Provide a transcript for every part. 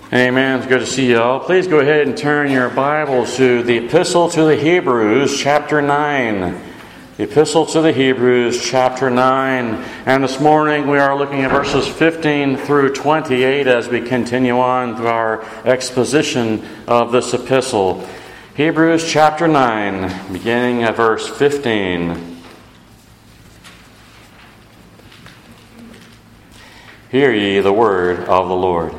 Amen. It's good to see you all. Please go ahead and turn your Bibles to the Epistle to the Hebrews, chapter 9. The Epistle to the Hebrews, chapter 9. And this morning we are looking at verses 15 through 28 as we continue on through our exposition of this epistle. Hebrews, chapter 9, beginning at verse 15. Hear ye the word of the Lord.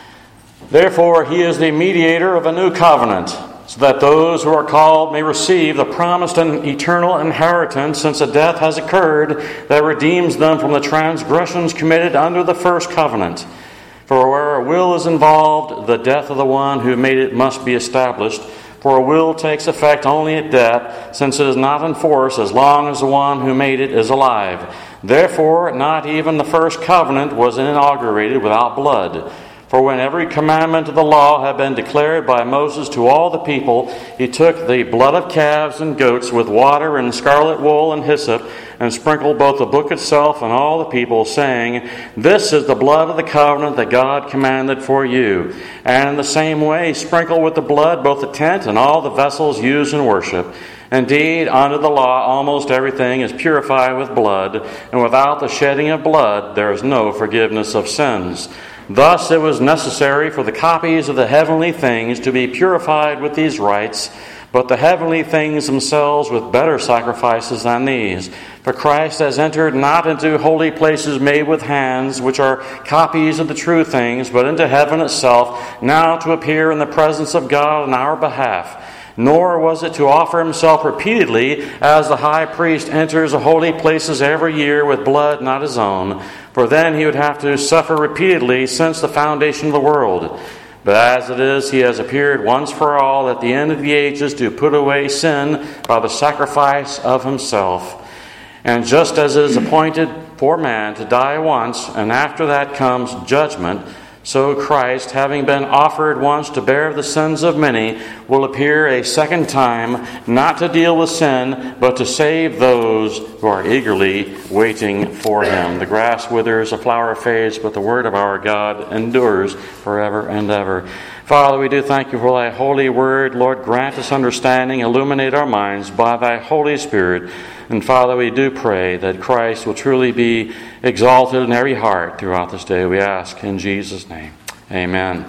Therefore he is the mediator of a new covenant, so that those who are called may receive the promised and eternal inheritance, since a death has occurred that redeems them from the transgressions committed under the first covenant. For where a will is involved, the death of the one who made it must be established. For a will takes effect only at death, since it is not in force as long as the one who made it is alive. Therefore, not even the first covenant was inaugurated without blood. For when every commandment of the law had been declared by Moses to all the people, he took the blood of calves and goats with water and scarlet wool and hyssop, and sprinkled both the book itself and all the people, saying, This is the blood of the covenant that God commanded for you. And in the same way sprinkle with the blood both the tent and all the vessels used in worship. Indeed, under the law almost everything is purified with blood, and without the shedding of blood there is no forgiveness of sins. Thus it was necessary for the copies of the heavenly things to be purified with these rites, but the heavenly things themselves with better sacrifices than these. For Christ has entered not into holy places made with hands, which are copies of the true things, but into heaven itself, now to appear in the presence of God on our behalf. Nor was it to offer himself repeatedly, as the high priest enters the holy places every year with blood not his own, for then he would have to suffer repeatedly since the foundation of the world. But as it is, he has appeared once for all at the end of the ages to put away sin by the sacrifice of himself. And just as it is appointed for man to die once, and after that comes judgment, so Christ, having been offered once to bear the sins of many, will appear a second time, not to deal with sin, but to save those who are eagerly waiting for him. The grass withers, the flower fades, but the word of our God endures forever and ever. Father, we do thank you for thy holy word. Lord, grant us understanding, illuminate our minds by thy Holy Spirit. And Father, we do pray that Christ will truly be exalted in every heart throughout this day. We ask in Jesus' name. Amen.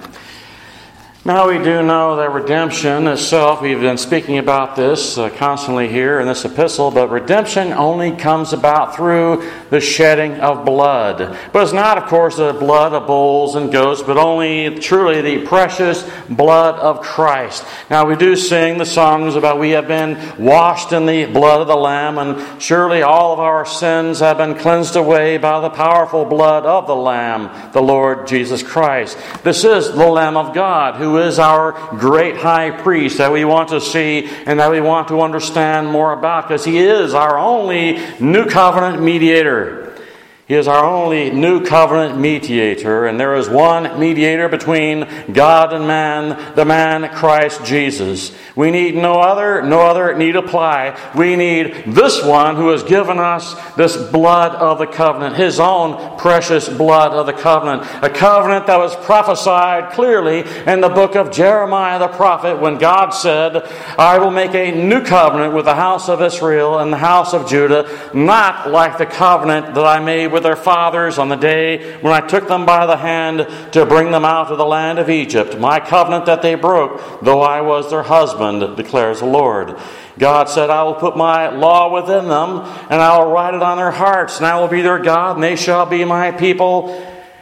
Now we do know that redemption itself, we've been speaking about this constantly here in this epistle, but redemption only comes about through the shedding of blood. But it's not, of course, the blood of bulls and goats, but only truly the precious blood of Christ. Now we do sing the songs about we have been washed in the blood of the Lamb, and surely all of our sins have been cleansed away by the powerful blood of the Lamb, the Lord Jesus Christ. This is the Lamb of God, who is our great high priest that we want to see and that we want to understand more about, because he is our only new covenant mediator. He is our only new covenant mediator, and there is one mediator between God and man, the man Christ Jesus. We need no other need apply. We need this one who has given us this blood of the covenant, his own precious blood of the covenant, a covenant that was prophesied clearly in the book of Jeremiah the prophet when God said, I will make a new covenant with the house of Israel and the house of Judah, not like the covenant that I made with their fathers on the day when I took them by the hand to bring them out of the land of Egypt, my covenant that they broke, though I was their husband, declares the Lord. God said, I will put my law within them, and I will write it on their hearts, and I will be their God, and they shall be my people.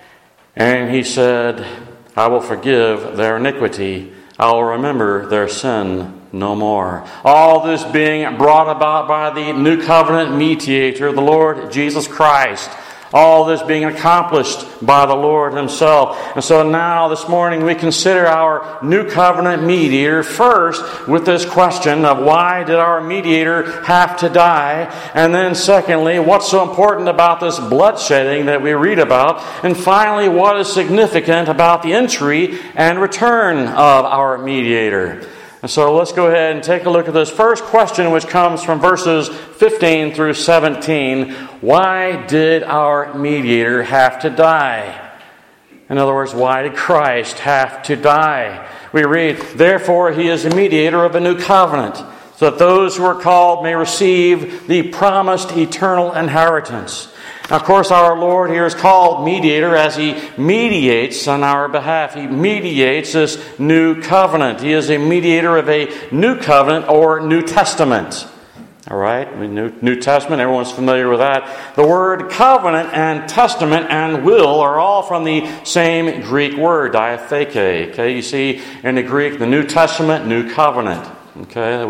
And he said, I will forgive their iniquity. I will remember their sin no more. All this being brought about by the new covenant mediator, the Lord Jesus Christ. All this being accomplished by the Lord himself. And so now this morning we consider our new covenant mediator first with this question of why did our mediator have to die? And then secondly, what's so important about this bloodshedding that we read about? And finally, what is significant about the entry and return of our mediator? And so let's go ahead and take a look at this first question, which comes from verses 15 through 17. Why did our mediator have to die? In other words, why did Christ have to die? We read, therefore he is the mediator of a new covenant, so that those who are called may receive the promised eternal inheritance. Now, of course, our Lord here is called mediator as He mediates on our behalf. He mediates this new covenant. He is a mediator of a new covenant or New Testament. All right? New Testament, everyone's familiar with that. The word covenant and testament and will are all from the same Greek word, diatheke. Okay, you see in the Greek, the New Testament, New Covenant. Okay,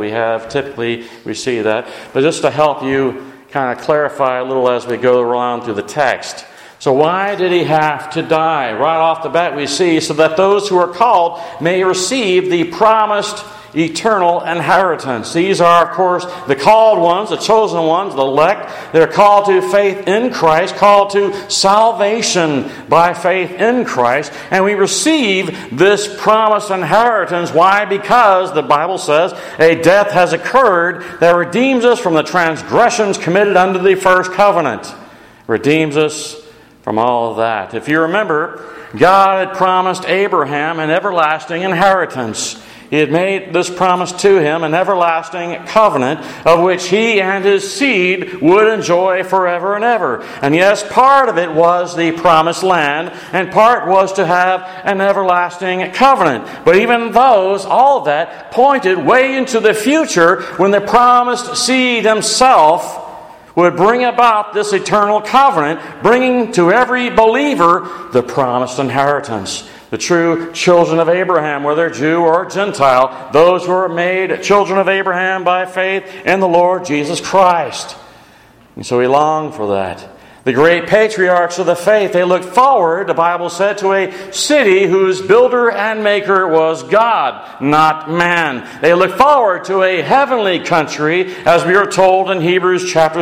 we see that. But just to help you kind of clarify a little as we go around through the text. So why did He have to die? Right off the bat we see, so that those who are called may receive the promised eternal inheritance. These are, of course, the called ones, the chosen ones, the elect. They're called to faith in Christ, called to salvation by faith in Christ. And we receive this promised inheritance. Why? Because the Bible says a death has occurred that redeems us from the transgressions committed under the first covenant. Redeems us from all of that. If you remember, God had promised Abraham an everlasting inheritance. He had made this promise to him, an everlasting covenant, of which he and his seed would enjoy forever and ever. And yes, part of it was the promised land, and part was to have an everlasting covenant. But even those, all of that, pointed way into the future when the promised seed himself would bring about this eternal covenant, bringing to every believer the promised inheritance. The true children of Abraham, whether Jew or Gentile, those who are made children of Abraham by faith in the Lord Jesus Christ. And so we long for that. The great patriarchs of the faith, they looked forward, the Bible said, to a city whose builder and maker was God, not man. They looked forward to a heavenly country, as we are told in Hebrews chapter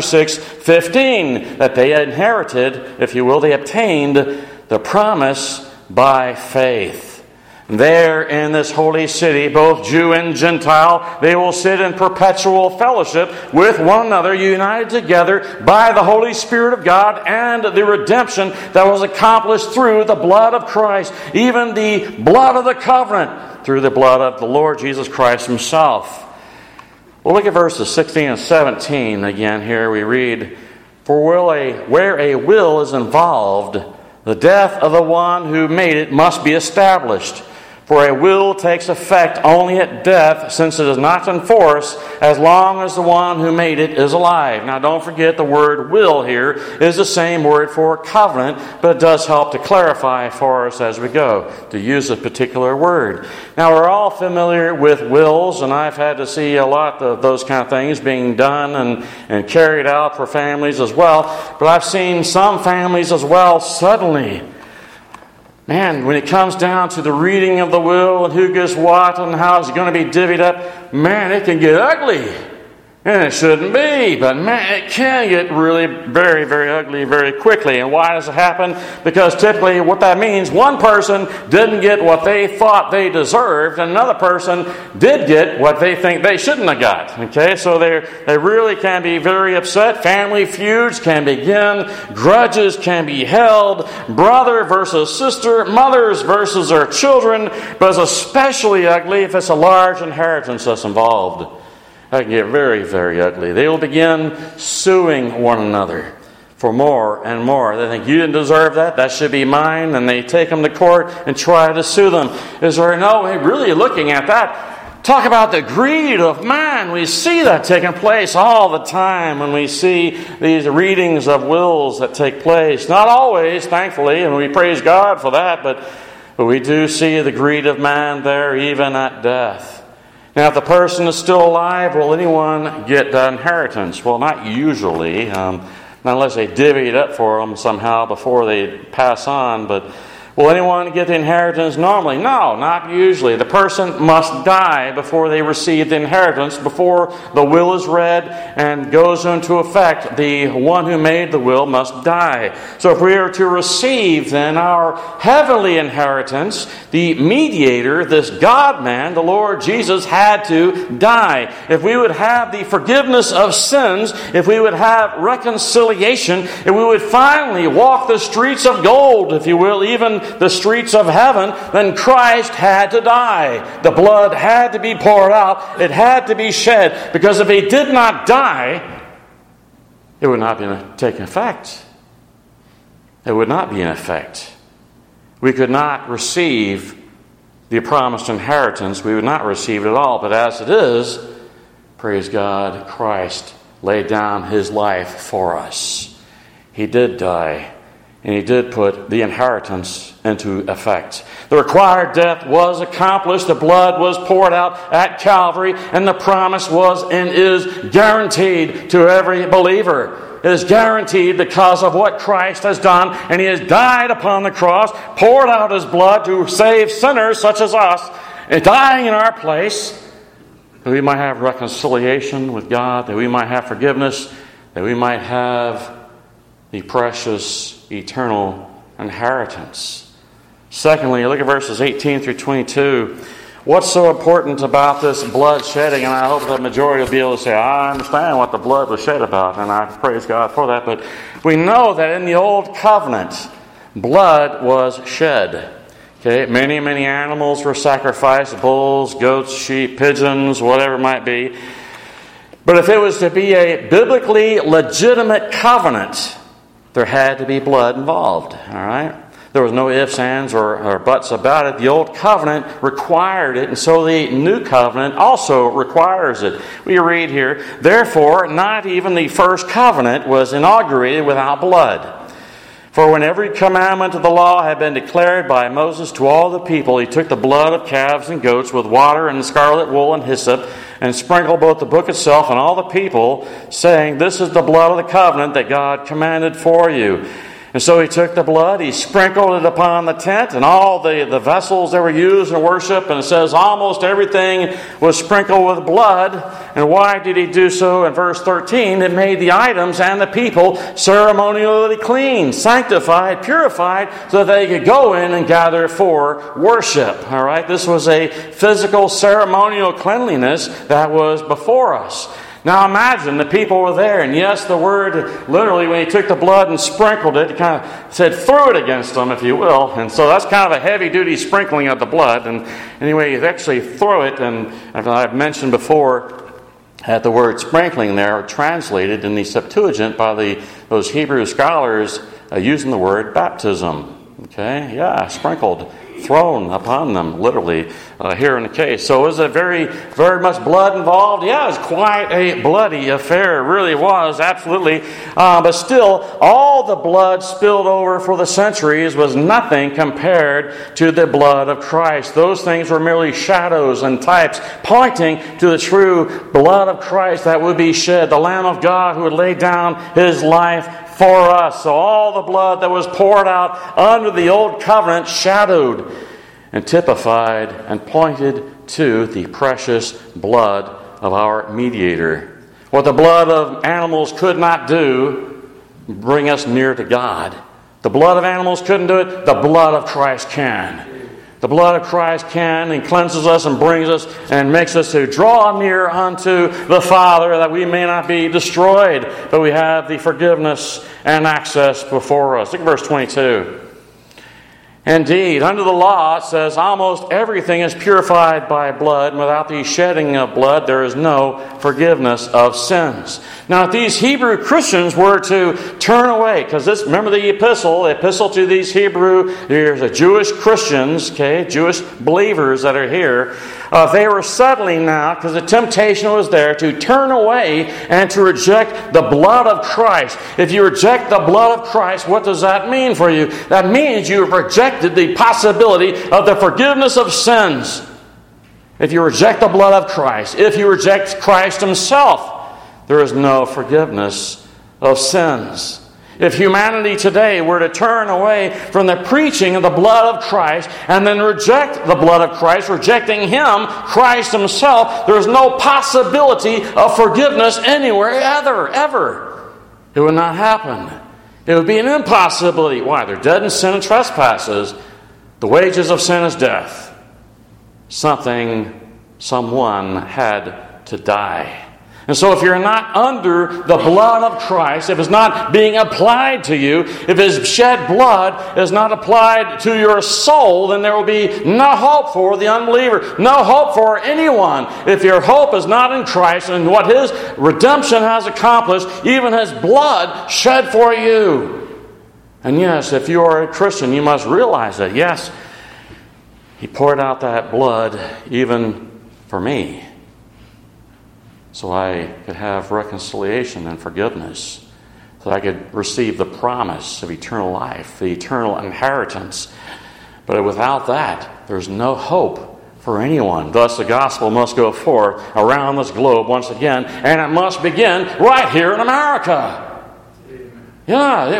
6:15, that they inherited, if you will, they obtained the promise by faith. There in this holy city, both Jew and Gentile, they will sit in perpetual fellowship with one another, united together by the Holy Spirit of God and the redemption that was accomplished through the blood of Christ, even the blood of the covenant, through the blood of the Lord Jesus Christ Himself. Well, look at verses 16 and 17 again here. We read, "For where a will is involved, the death of the one who made it must be established. For a will takes effect only at death, since it is not in force as long as the one who made it is alive." Now don't forget the word will here is the same word for covenant, but it does help to clarify for us as we go, to use a particular word. Now we're all familiar with wills, and I've had to see a lot of those kind of things being done and carried out for families as well. But I've seen some families as well suddenly, man, when it comes down to the reading of the will and who gets what and how it's going to be divvied up, man, it can get ugly. And it shouldn't be, but man, it can get really very, very ugly very quickly. And why does it happen? Because typically what that means, one person didn't get what they thought they deserved, and another person did get what they think they shouldn't have got. Okay, so they really can be very upset. Family feuds can begin. Grudges can be held. Brother versus sister. Mothers versus their children. But it's especially ugly if it's a large inheritance that's involved. That can get very, very ugly. They will begin suing one another for more and more. They think, you didn't deserve that, that should be mine. And they take them to court and try to sue them. Is there no way really looking at that? Talk about the greed of man. We see that taking place all the time when we see these readings of wills that take place. Not always, thankfully, and we praise God for that, but we do see the greed of man there even at death. Now, if the person is still alive, will anyone get the inheritance? Well, not usually, not unless they divvy it up for them somehow before they pass on. But will anyone get the inheritance normally? No, not usually. The person must die before they receive the inheritance, before the will is read and goes into effect. The one who made the will must die. So if we are to receive then our heavenly inheritance, the mediator, this God-man, the Lord Jesus, had to die. If we would have the forgiveness of sins, if we would have reconciliation, if we would finally walk the streets of gold, if you will, even the streets of heaven, then Christ had to die. The blood had to be poured out. It had to be shed. Because if He did not die, it would not be taking effect. It would not be in effect. We could not receive the promised inheritance. We would not receive it at all. But as it is, praise God, Christ laid down His life for us. He did die, and He did put the inheritance into effect. The required death was accomplished. The blood was poured out at Calvary, and the promise was and is guaranteed to every believer. It is guaranteed because of what Christ has done, and He has died upon the cross, poured out His blood to save sinners such as us, and dying in our place, that we might have reconciliation with God, that we might have forgiveness, that we might have the precious eternal inheritance. Secondly, look at verses 18 through 22. What's so important about this blood shedding? And I hope the majority will be able to say, I understand what the blood was shed about, and I praise God for that. But we know that in the Old Covenant, blood was shed. Okay, many animals were sacrificed, bulls, goats, sheep, pigeons, whatever it might be. But if it was to be a biblically legitimate covenant, there had to be blood involved. All right? There was no ifs, ands, or buts about it. The Old Covenant required it, and so the New Covenant also requires it. We read here, therefore, not even the first covenant was inaugurated without blood. For when every commandment of the law had been declared by Moses to all the people, he took the blood of calves and goats with water and scarlet wool and hyssop, and sprinkled both the book itself and all the people, saying, this is the blood of the covenant that God commanded for you. And so he took the blood, he sprinkled it upon the tent and all the vessels that were used in worship. And it says almost everything was sprinkled with blood. And why did he do so? In verse 13, it made the items and the people ceremonially clean, sanctified, purified, so that they could go in and gather for worship. All right, this was a physical ceremonial cleanliness that was before us. Now imagine the people were there, and yes, the word literally, when he took the blood and sprinkled it, kind of said, threw it against them, if you will. And so that's kind of a heavy-duty sprinkling of the blood. And anyway, you actually throw it, and I've mentioned before that the word sprinkling there translated in the Septuagint by those Hebrew scholars using the word baptism. Okay, yeah, sprinkled, thrown upon them, literally, here in the case. So was it very, very much blood involved? Yeah, it was quite a bloody affair. It really was, absolutely. But still, all the blood spilled over for the centuries was nothing compared to the blood of Christ. Those things were merely shadows and types pointing to the true blood of Christ that would be shed, the Lamb of God who would lay down His life for us. So all the blood that was poured out under the Old Covenant shadowed and typified and pointed to the precious blood of our mediator. What the blood of animals could not do, bring us near to God. The blood of animals couldn't do it, the blood of Christ can. The blood of Christ can and cleanses us and brings us and makes us to draw near unto the Father, that we may not be destroyed, but we have the forgiveness and access before us. Look at verse 22. Indeed, under the law, it says almost everything is purified by blood, and without the shedding of blood, there is no forgiveness of sins. Now, if these Hebrew Christians were to turn away, because remember the epistle to these there's a Jewish Christians, okay, Jewish believers that are here, they were settling now, because the temptation was there, to turn away and to reject the blood of Christ. If you reject the blood of Christ, what does that mean for you? That means you have rejected the possibility of the forgiveness of sins. If you reject the blood of Christ, if you reject Christ Himself, there is no forgiveness of sins. If humanity today were to turn away from the preaching of the blood of Christ and then reject the blood of Christ, rejecting Him, Christ Himself, there is no possibility of forgiveness anywhere, ever. It would not happen. It would be an impossibility. Why? They're dead in sin and trespasses. The wages of sin is death. Someone had to die. And so if you're not under the blood of Christ, if it's not being applied to you, if His shed blood is not applied to your soul, then there will be no hope for the unbeliever, no hope for anyone. If your hope is not in Christ and what His redemption has accomplished, even His blood shed for you. And yes, if you are a Christian, you must realize that, yes, He poured out that blood even for me, so I could have reconciliation and forgiveness, so I could receive the promise of eternal life, the eternal inheritance. But without that, there's no hope for anyone. Thus, the gospel must go forth around this globe once again, and it must begin right here in America. Yeah,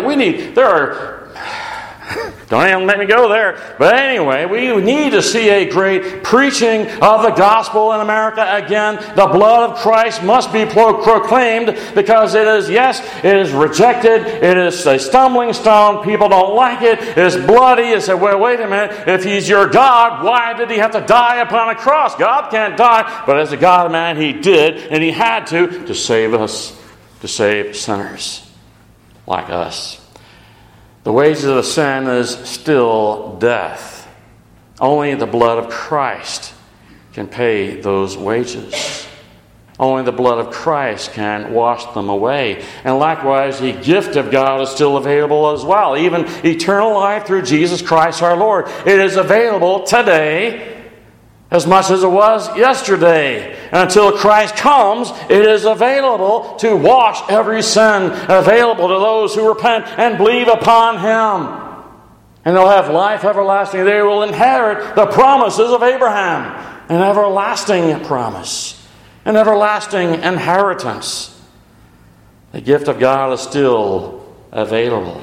don't even make me go there. But anyway, we need to see a great preaching of the gospel in America again. The blood of Christ must be proclaimed, because it is rejected. It is a stumbling stone. People don't like it. It's bloody. They say, well, wait a minute. If He's your God, why did He have to die upon a cross? God can't die. But as a God man, He did, and He had to save us, to save sinners like us. The wages of the sin is still death. Only the blood of Christ can pay those wages. Only the blood of Christ can wash them away. And likewise, the gift of God is still available as well. Even eternal life through Jesus Christ our Lord. It is available today as much as it was yesterday. And until Christ comes, it is available to wash every sin, available to those who repent and believe upon Him. And they'll have life everlasting. They will inherit the promises of Abraham, an everlasting promise, an everlasting inheritance. The gift of God is still available.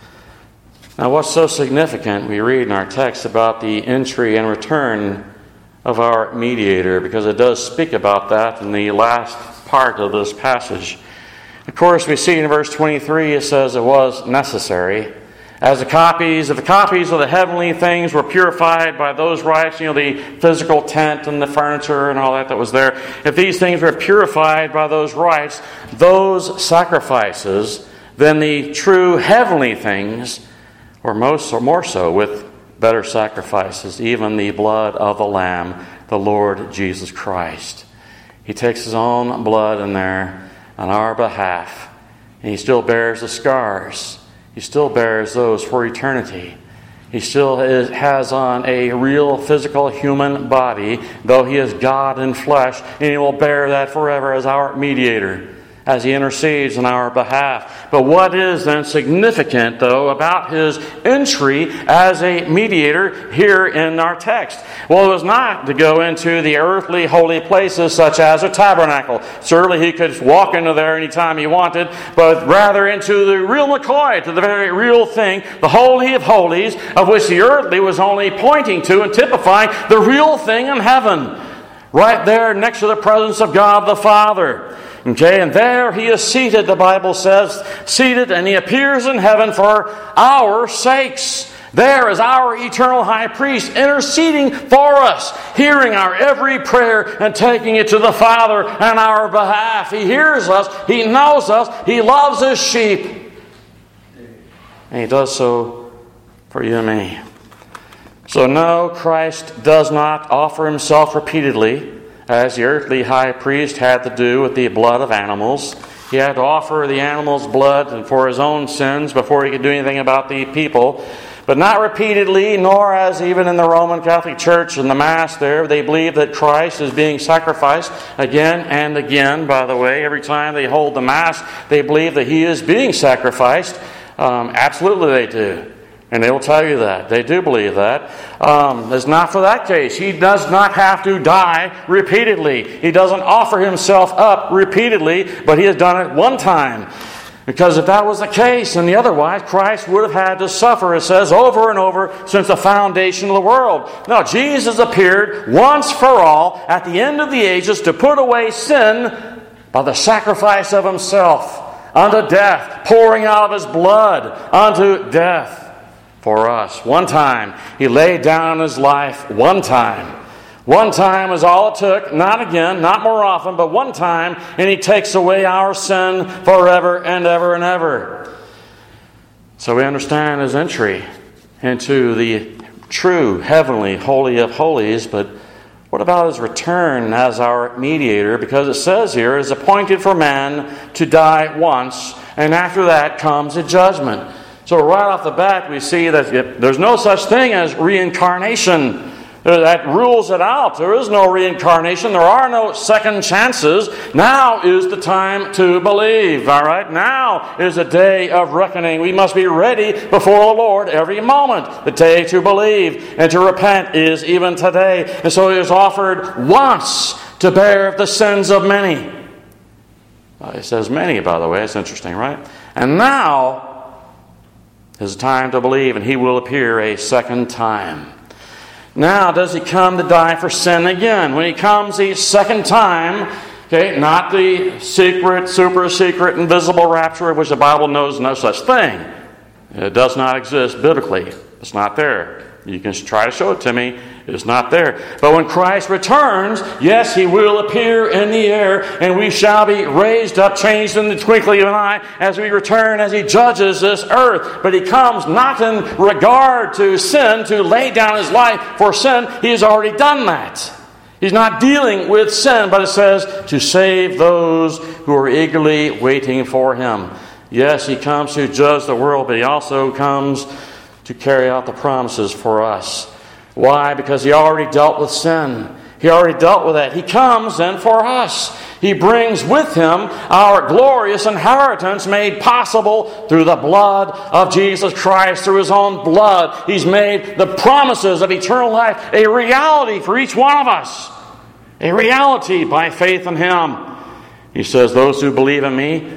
Now, what's so significant, we read in our text about the entry and return of our mediator, because it does speak about that in the last part of this passage. Of course, we see in verse 23, it says it was necessary. As the copies of the heavenly things were purified by those rites, the physical tent and the furniture and all that was there, if these things were purified by those rites, those sacrifices, then the true heavenly things were more so with better sacrifices, even the blood of the Lamb, the Lord Jesus Christ. He takes His own blood in there on our behalf, and He still bears the scars. He still bears those for eternity. He still has on a real physical human body, though He is God in flesh, and He will bear that forever as our mediator, as He intercedes on our behalf. But what is then significant, though, about His entry as a mediator here in our text? Well, it was not to go into the earthly holy places such as a tabernacle. Certainly He could walk into there anytime He wanted, but rather into the real McCoy, to the very real thing, the Holy of Holies, of which the earthly was only pointing to and typifying the real thing in heaven. Right there next to the presence of God the Father. Okay, and there He is seated, the Bible says, seated, and He appears in heaven for our sakes. There is our eternal high priest interceding for us, hearing our every prayer and taking it to the Father on our behalf. He hears us, He knows us, He loves His sheep. And He does so for you and me. So no, Christ does not offer Himself repeatedly, as the earthly high priest had to do with the blood of animals. He had to offer the animal's blood for his own sins before he could do anything about the people. But not repeatedly, nor as even in the Roman Catholic Church in the Mass there, they believe that Christ is being sacrificed again and again. By the way, every time they hold the Mass, they believe that He is being sacrificed. Absolutely they do. And they will tell you that. They do believe that. It's not for that case. He does not have to die repeatedly. He doesn't offer Himself up repeatedly, but He has done it one time. Because if that was the case, and otherwise, Christ would have had to suffer, it says, over and over since the foundation of the world. No, Jesus appeared once for all at the end of the ages to put away sin by the sacrifice of Himself unto death, pouring out of His blood unto death. For us. One time, He laid down His life one time One time is all it took, not again, not more often, but one time, and He takes away our sin forever and ever and ever. So we understand His entry into the true, heavenly, holy of holies, but what about His return as our mediator? Because it says here, it is appointed for man to die once, and after that comes a judgment. So right off the bat, we see that there's no such thing as reincarnation. That rules it out. There is no reincarnation. There are no second chances. Now is the time to believe. All right? Now is a day of reckoning. We must be ready before the Lord every moment. The day to believe and to repent is even today. And so He is offered once to bear the sins of many. It says many, by the way. It's interesting, right? And now is the time to believe, and He will appear a second time. Now, does He come to die for sin again? When He comes the second time, okay, not the secret, super secret, invisible rapture, of which the Bible knows no such thing. It does not exist biblically. It's not there. You can try to show it to me. It's not there. But when Christ returns, yes, He will appear in the air, and we shall be raised up, changed in the twinkling of an eye, as we return, as He judges this earth. But He comes not in regard to sin, to lay down His life for sin. He has already done that. He's not dealing with sin, but it says to save those who are eagerly waiting for Him. Yes, He comes to judge the world, but He also comes to carry out the promises for us. Why? Because He already dealt with sin. He already dealt with that. He comes then for us. He brings with Him our glorious inheritance made possible through the blood of Jesus Christ, through His own blood. He's made the promises of eternal life a reality for each one of us. A reality by faith in Him. He says, those who believe in me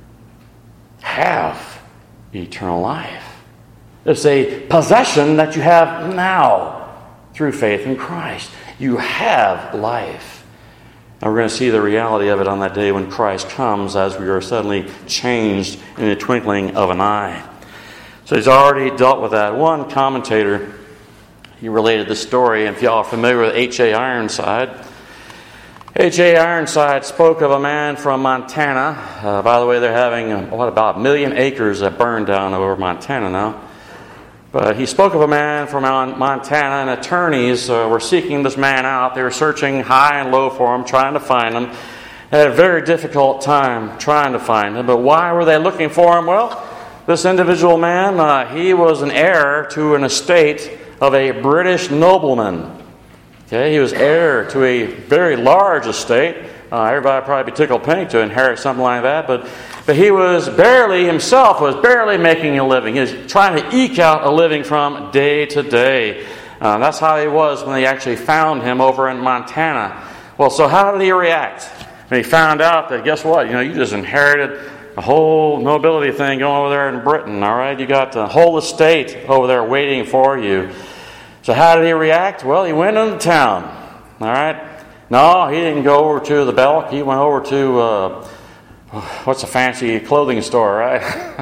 have eternal life. It's a possession that you have now through faith in Christ. You have life. And we're going to see the reality of it on that day when Christ comes, as we are suddenly changed in the twinkling of an eye. So He's already dealt with that. One commentator, he related this story, and if y'all are familiar with H.A. Ironside, H.A. Ironside spoke of a man from Montana. By the way, they're having, about 1 million acres that burned down over Montana now. But he spoke of a man from Montana, and attorneys were seeking this man out. They were searching high and low for him, trying to find him. They had a very difficult time trying to find him. But why were they looking for him? Well, this individual man, he was an heir to an estate of a British nobleman. Okay, he was heir to a very large estate. Everybody would probably be tickled pink to inherit something like that, but he was barely making a living. He was trying to eke out a living from day to day. That's how he was when they actually found him over in Montana. Well, so how did he react when he found out that, guess what? You just inherited a whole nobility thing going over there in Britain, all right? You got the whole estate over there waiting for you. So how did he react? Well, he went into town, all right? No, he didn't go over to the Belk. He went over to, what's a fancy clothing store, right?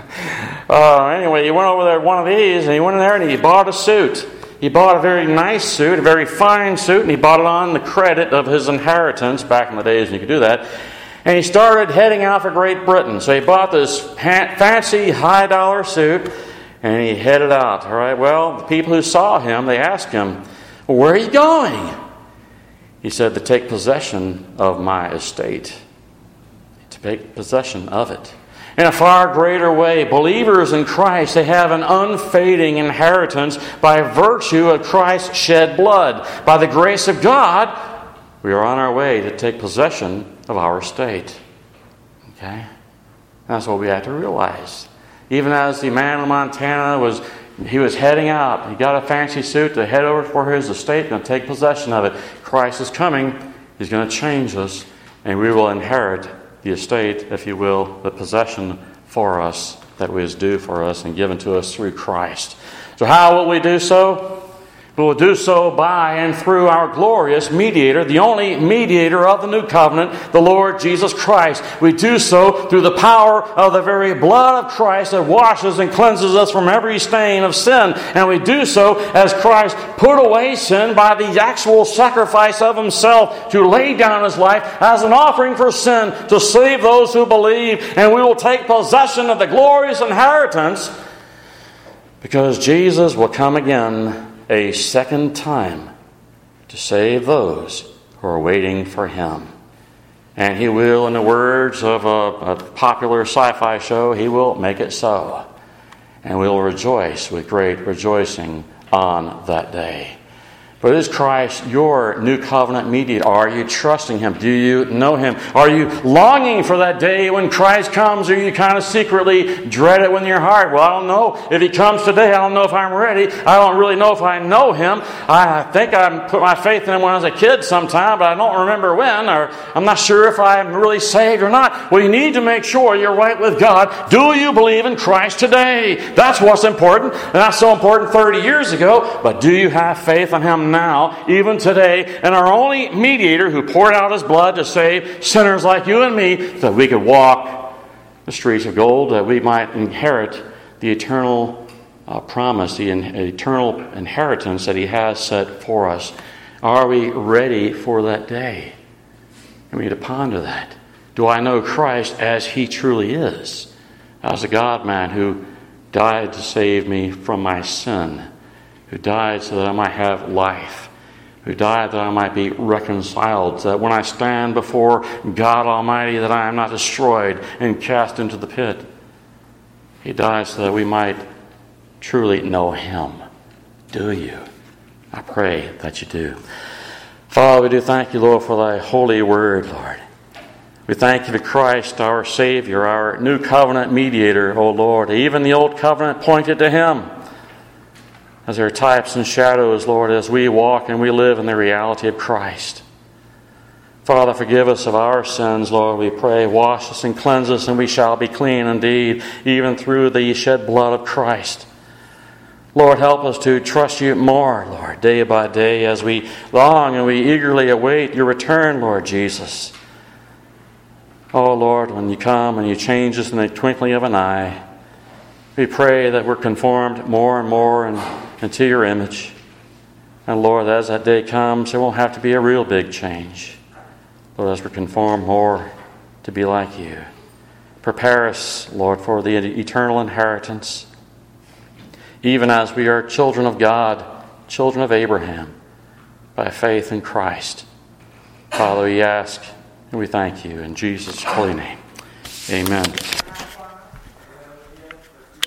Anyway, he went over there to one of these, and he went in there and he bought a suit. He bought a very nice suit, a very fine suit, and he bought it on the credit of his inheritance back in the days when you could do that. And he started heading out for Great Britain. So he bought this fancy high-dollar suit, and he headed out, all right? Well, the people who saw him, they asked him, well, where are you going? He said, to take possession of my estate. To take possession of it. In a far greater way, believers in Christ, they have an unfading inheritance by virtue of Christ's shed blood. By the grace of God, we are on our way to take possession of our estate. Okay? That's what we have to realize. Even as the man in Montana was heading out, he got a fancy suit to head over for his estate and take possession of it. Christ is coming. He's going to change us, and we will inherit the estate, if you will, the possession for us that was due for us and given to us through Christ. So how will we do so? We will do so by and through our glorious mediator, the only mediator of the new covenant, the Lord Jesus Christ. We do so through the power of the very blood of Christ that washes and cleanses us from every stain of sin. And we do so as Christ put away sin by the actual sacrifice of himself to lay down his life as an offering for sin to save those who believe. And we will take possession of the glorious inheritance because Jesus will come again a second time to save those who are waiting for him. And he will, in the words of a popular sci-fi show, he will make it so. And we will rejoice with great rejoicing on that day. But is Christ your new covenant mediator? Are you trusting him? Do you know him? Are you longing for that day when Christ comes, or you kind of secretly dread it within your heart? Well, I don't know if he comes today. I don't know if I'm ready. I don't really know if I know him. I think I put my faith in him when I was a kid sometime, but I don't remember when, or I'm not sure if I'm really saved or not. Well, you need to make sure you're right with God. Do you believe in Christ today? That's what's important. And that's so important 30 years ago. But do you have faith in him now, even today, and our only mediator who poured out his blood to save sinners like you and me, that we could walk the streets of gold, that we might inherit the eternal promise, the eternal inheritance that he has set for us. Are we ready for that day? And we need to ponder that. Do I know Christ as he truly is, as a God-man who died to save me from my sin, who died so that I might have life, who died that I might be reconciled, so that when I stand before God Almighty that I am not destroyed and cast into the pit. He died so that we might truly know him. Do you? I pray that you do. Father, we do thank you, Lord, for thy holy word, Lord. We thank you for Christ, our Savior, our new covenant mediator, O Lord. Even the old covenant pointed to him. As there are types and shadows, Lord, as we walk and we live in the reality of Christ. Father, forgive us of our sins, Lord, we pray. Wash us and cleanse us, and we shall be clean indeed, even through the shed blood of Christ. Lord, help us to trust you more, Lord, day by day, as we long and we eagerly await your return, Lord Jesus. Oh, Lord, when you come and you change us in the twinkling of an eye, we pray that we're conformed more and more into your image. And Lord, as that day comes, there won't have to be a real big change. Lord, as we're conformed more to be like you. Prepare us, Lord, for the eternal inheritance. Even as we are children of God, children of Abraham, by faith in Christ. Father, we ask and we thank you in Jesus' holy name. Amen.